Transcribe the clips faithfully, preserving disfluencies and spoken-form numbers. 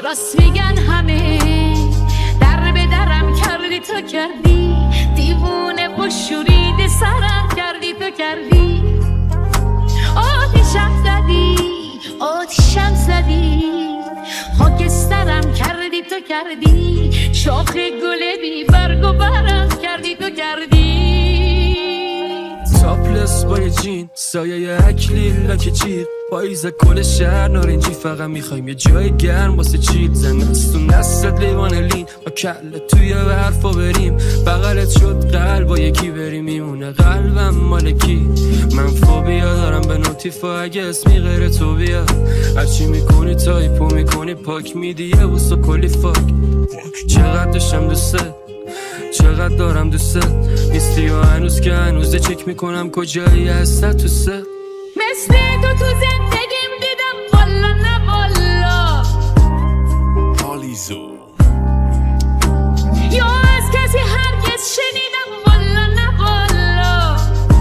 راست میگن همه، در به درم کردی تو کردی، دیوونه و شورید سرم کردی تو کردی. آتیشم زدی آتیشم زدی، خاکسترم کردی تو کردی، شاخ گل بی برگ و برم کردی تو کردی. تاپلس با یه جین سایه اکلیل لاک جیغ، پاییزه کل شهر نارنجی، فقط میخوایم یه جای گرم واسه چیل. زنستون دستت لیوان لین با کله توی برفا بریم، بغلت شد قلب با یکی بریم، میمونه قلبم مالکی. من فوبیا دارم به نوتیفا، اگه اسمی غیر تو بیاد هرچی میکنی تایپو میکنی پاک میدی یه بوس و کلی فاک. چقدر داشتم دوست، چقدر دارم دوست نیستی و هنوز که هنوزه چک میکنم کجایی هسته تو سه. مثل تو تو زندگیم دیدم والا نه والا، آلیزو یا از کسی هرگز شنیدم والا نه والا.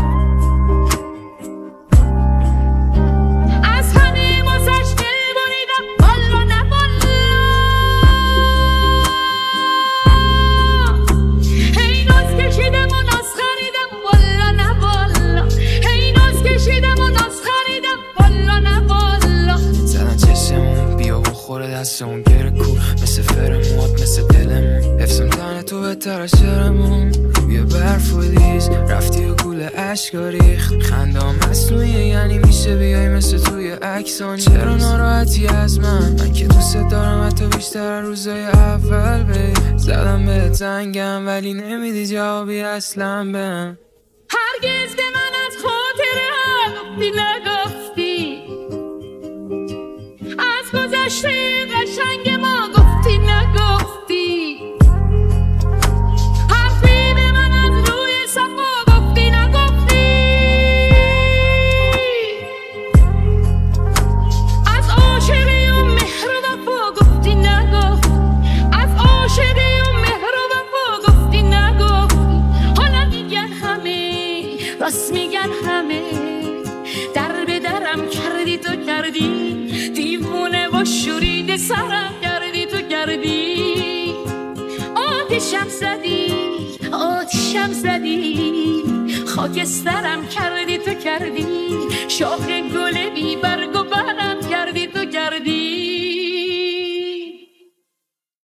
از همه واسش دل بریدم والا نه والا. هی ناز کشیدم و ناز خریدم والا نه والا، هی ناز کشیدم و ناز خریدم والا نه والا. زدن چشمون بیا و خوره دستمون گره کور، مثل فرموات مثل دلمون، حفظم تنه تو بهتر از شرمون. روی برف و لیز رفتی و گول عشقا ریخت، خندام مصنوعیه یعنی میشه بیای مثل توی عکسانی. چرا ناراحتی از من؟ من که دوست دارم حتی بیشتر از روزای اول. بی زدم به زنگم ولی نمیدی جوابی اصلا بهم. هرگز به من از خاطر گفتی نگفتی، از گذشته قشنگ ما گفتی نگفتی. حرفی به من از روی صفا گفتی نگفتی. از عاشقی و مهر و وفا گفتی نگفتی، از عاشقی و مهر و وفا گفتی نگفتی. حالا میگن همه، راست میگن همه، در به درم کردی تو کردی، دیوونه و شورید سرم کردی تو کردی. آتیشم زدی آتیشم زدی، خاکسترم کردی تو کردی، شاخ گل بی برگ